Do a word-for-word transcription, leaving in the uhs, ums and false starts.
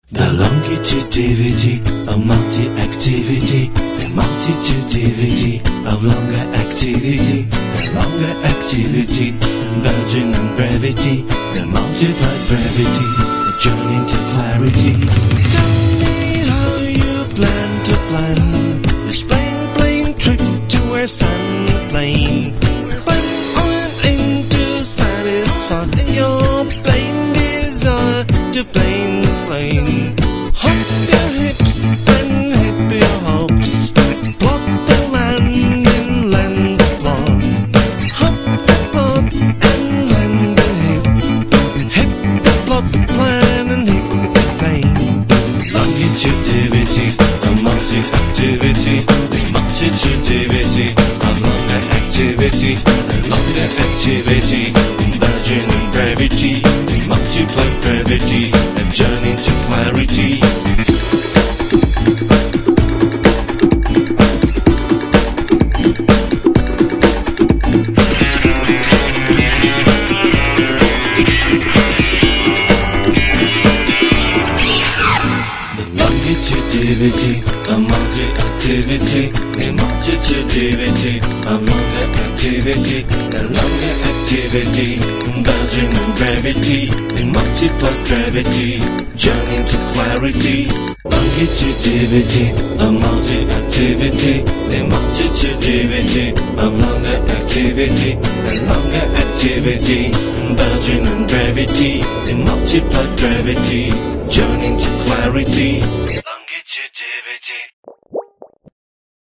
The longitudinity of multi-activity, the multitudinity of longer activity, the longer activity, virgin and gravity, the multiplied gravity, the journey to clarity. Tell me how you plan to plan this plain, plain trip to a sunlit plane. When on aim to satisfy your plain desire to plane the plane. Hop your hips and hip your hopes. Plot the landing, land the plot. Hop the plot and land the hip. Hip the plot plan and hip the plane. Longitudinity of multi-activity, the multitudinity of longer activity, the longer activity, virgin and gravity, the multiplied gravity, a journey to clarity. Longitudinity of multi-activity, the multitudinity of longer activity, the longer activity, virgin and gravity, the multiplied gravity, journey to clarity. Longitudinity of multi-activity, the multitudinity of longer activity, the longer activity, virgin and gravity, the multiplied gravity, journey to clarity. Longitudinity.